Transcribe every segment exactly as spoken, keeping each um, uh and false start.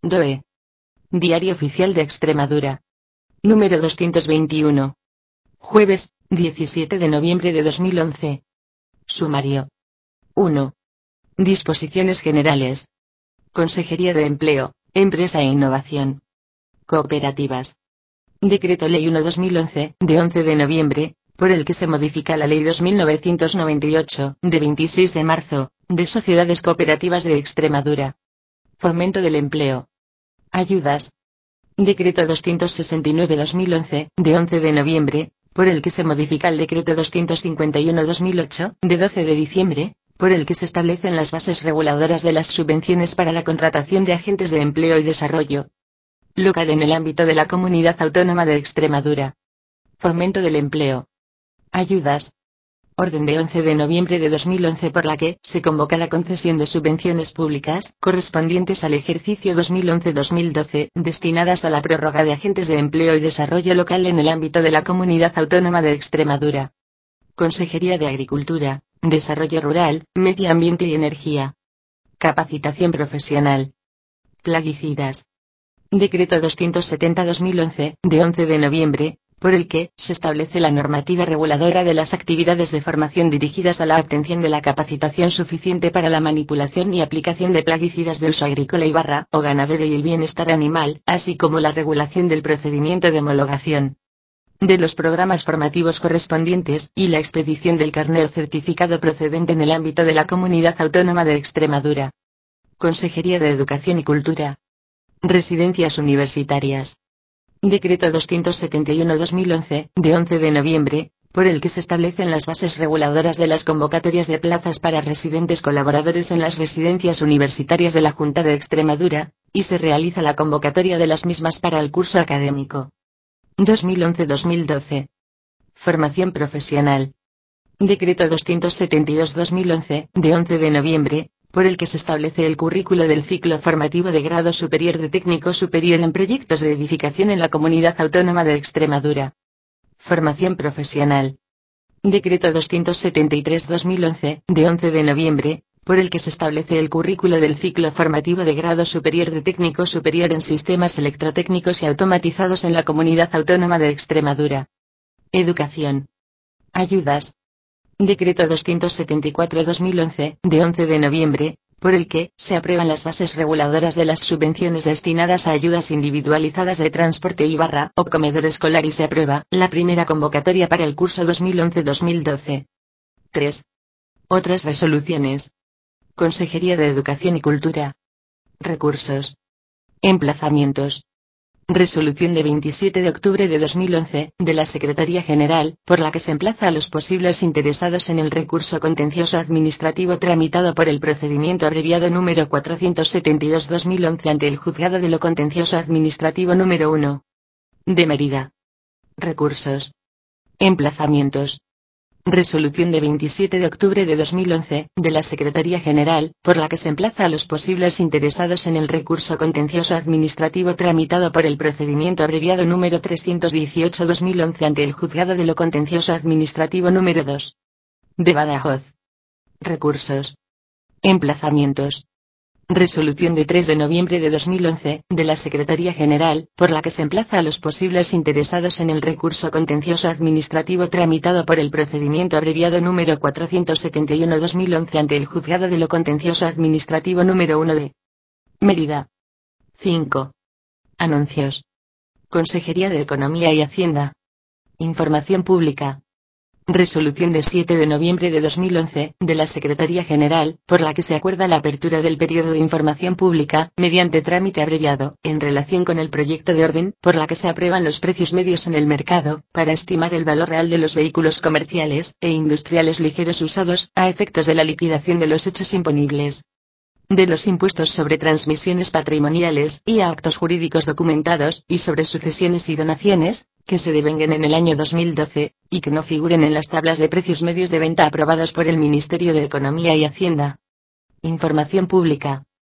D O E. Diario Oficial de Extremadura. Número doscientos veintiuno. Jueves, diecisiete de noviembre de dos mil once. Sumario. uno. Disposiciones generales. Consejería de Empleo, Empresa e Innovación. Cooperativas. Decreto Ley uno barra dos mil once, de once de noviembre, por el que se modifica la Ley dos mil novecientos noventa y ocho, de veintiséis de marzo, de Sociedades Cooperativas de Extremadura. Fomento del empleo. Ayudas. Decreto doscientos sesenta y nueve barra dos mil once, de once de noviembre, por el que se modifica el Decreto doscientos cincuenta y uno barra dos mil ocho, de doce de diciembre, por el que se establecen las bases reguladoras de las subvenciones para la contratación de agentes de empleo y desarrollo local en el ámbito de la Comunidad Autónoma de Extremadura. Fomento del empleo. Ayudas. Orden de once de noviembre de dos mil once por la que se convoca la concesión de subvenciones públicas correspondientes al ejercicio dos mil once dos mil doce, destinadas a la prórroga de agentes de empleo y desarrollo local en el ámbito de la Comunidad Autónoma de Extremadura. Consejería de Agricultura, Desarrollo Rural, Medio Ambiente y Energía. Capacitación profesional. Plaguicidas. Decreto doscientos setenta barra dos mil once, de once de noviembre, por el que se establece la normativa reguladora de las actividades de formación dirigidas a la obtención de la capacitación suficiente para la manipulación y aplicación de plaguicidas de uso agrícola y barra o ganadero y el bienestar animal, así como la regulación del procedimiento de homologación de los programas formativos correspondientes y la expedición del carné o certificado procedente en el ámbito de la Comunidad Autónoma de Extremadura. Consejería de Educación y Cultura. Residencias universitarias. Decreto doscientos setenta y uno barra dos mil once, de once de noviembre, por el que se establecen las bases reguladoras de las convocatorias de plazas para residentes colaboradores en las residencias universitarias de la Junta de Extremadura, y se realiza la convocatoria de las mismas para el curso académico dos mil once dos mil doce. Formación profesional. Decreto doscientos setenta y dos barra dos mil once, de once de noviembre, por el que se establece el currículo del ciclo formativo de grado superior de técnico superior en proyectos de edificación en la Comunidad Autónoma de Extremadura. Formación profesional. Decreto doscientos setenta y tres barra dos mil once, de once de noviembre, por el que se establece el currículo del ciclo formativo de grado superior de técnico superior en sistemas electrotécnicos y automatizados en la Comunidad Autónoma de Extremadura. Educación. Ayudas. Decreto doscientos setenta y cuatro barra dos mil once, de once de noviembre, por el que se aprueban las bases reguladoras de las subvenciones destinadas a ayudas individualizadas de transporte y barra o comedor escolar y se aprueba la primera convocatoria para el curso dos mil once dos mil doce. tres. Otras resoluciones. Consejería de Educación y Cultura. Recursos. Emplazamientos. Resolución de veintisiete de octubre de dos mil once, de la Secretaría General, por la que se emplaza a los posibles interesados en el recurso contencioso administrativo tramitado por el procedimiento abreviado número cuatrocientos setenta y dos barra dos mil once ante el Juzgado de lo Contencioso Administrativo número uno de Mérida. Recursos. Emplazamientos. Resolución de veintisiete de octubre de dos mil once, de la Secretaría General, por la que se emplaza a los posibles interesados en el recurso contencioso administrativo tramitado por el procedimiento abreviado número trescientos dieciocho barra dos mil once ante el Juzgado de lo Contencioso Administrativo número dos de Badajoz. Recursos. Emplazamientos. Resolución de tres de noviembre de dos mil once, de la Secretaría General, por la que se emplaza a los posibles interesados en el recurso contencioso administrativo tramitado por el procedimiento abreviado número cuatrocientos setenta y uno barra dos mil once ante el Juzgado de lo Contencioso Administrativo número uno de Mérida. cinco. Anuncios. Consejería de Economía y Hacienda. Información pública. Resolución de siete de noviembre de dos mil once, de la Secretaría General, por la que se acuerda la apertura del periodo de información pública, mediante trámite abreviado, en relación con el proyecto de orden, por la que se aprueban los precios medios en el mercado, para estimar el valor real de los vehículos comerciales e industriales ligeros usados, a efectos de la liquidación de los hechos imponibles de los impuestos sobre transmisiones patrimoniales y a actos jurídicos documentados, y sobre sucesiones y donaciones, que se devenguen en el año dos mil doce, y que no figuren en las tablas de precios medios de venta aprobados por el Ministerio de Economía y Hacienda. Información pública.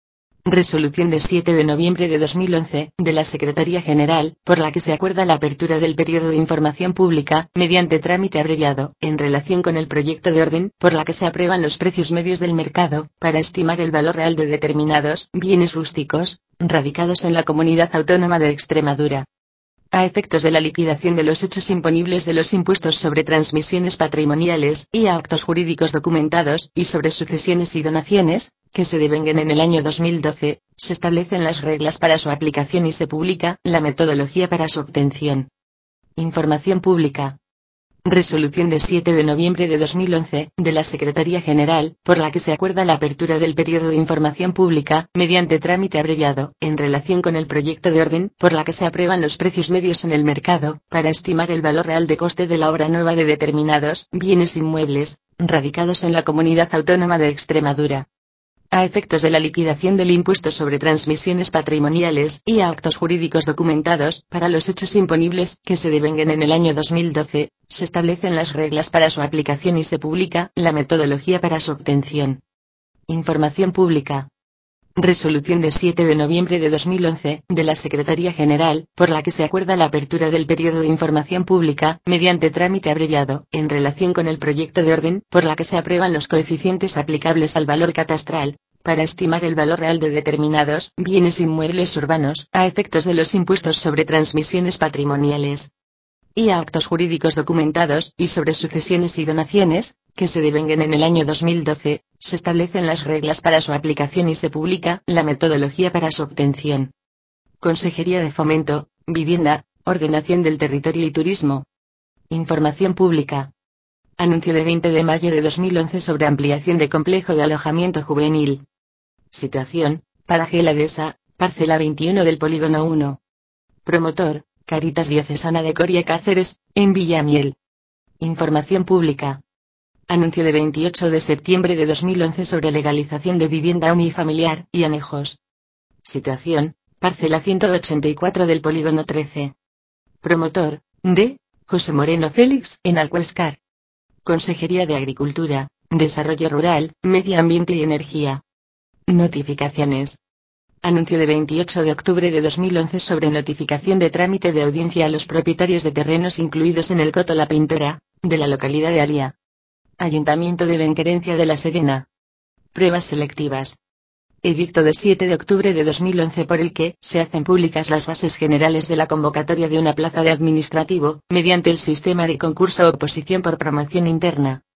Resolución de siete de noviembre de dos mil once, de la Secretaría General, por la que se acuerda la apertura del periodo de información pública, mediante trámite abreviado, en relación con el proyecto de orden, por la que se aprueban los precios medios del mercado, para estimar el valor real de determinados bienes rústicos, radicados en la Comunidad Autónoma de Extremadura. A efectos de la liquidación de los hechos imponibles de los impuestos sobre transmisiones patrimoniales, y a actos jurídicos documentados, y sobre sucesiones y donaciones, que se devenguen en el año dos mil doce, se establecen las reglas para su aplicación y se publica la metodología para su obtención. Información pública. Resolución de siete de noviembre de dos mil once, de la Secretaría General, por la que se acuerda la apertura del periodo de información pública, mediante trámite abreviado, en relación con el proyecto de orden, por la que se aprueban los precios medios en el mercado, para estimar el valor real de coste de la obra nueva de determinados bienes inmuebles, radicados en la Comunidad Autónoma de Extremadura. A efectos de la liquidación del impuesto sobre transmisiones patrimoniales, y a actos jurídicos documentados, para los hechos imponibles, que se devenguen en el año dos mil doce, se establecen las reglas para su aplicación y se publica la metodología para su obtención. Información pública. Resolución de siete de noviembre de dos mil once, de la Secretaría General, por la que se acuerda la apertura del periodo de información pública, mediante trámite abreviado, en relación con el proyecto de orden, por la que se aprueban los coeficientes aplicables al valor catastral, para estimar el valor real de determinados bienes inmuebles urbanos, a efectos de los impuestos sobre transmisiones patrimoniales, y a actos jurídicos documentados, y sobre sucesiones y donaciones, que se devenguen en el año dos mil doce, se establecen las reglas para su aplicación y se publica la metodología para su obtención. Consejería de Fomento, Vivienda, Ordenación del Territorio y Turismo. Información pública. Anuncio de veinte de mayo de dos mil once sobre ampliación de complejo de alojamiento juvenil. Situación: paraje La Dehesa, parcela veintiuno del polígono uno. Promotor: Cáritas Diocesana de Coria Cáceres, en Villamiel. Información pública. Anuncio de veintiocho de septiembre de dos mil once sobre legalización de vivienda unifamiliar y anejos. Situación: parcela ciento ochenta y cuatro del polígono trece. Promotor: D. José Moreno Félix, en Alcuéscar. Consejería de Agricultura, Desarrollo Rural, Medio Ambiente y Energía. Notificaciones. Anuncio de veintiocho de octubre de dos mil once sobre notificación de trámite de audiencia a los propietarios de terrenos incluidos en el Coto La Pintora, de la localidad de Alia. Ayuntamiento de Benquerencia de la Serena. Pruebas selectivas. Edicto de siete de octubre de dos mil once por el que se hacen públicas las bases generales de la convocatoria de una plaza de administrativo, mediante el sistema de concurso o oposición por promoción interna.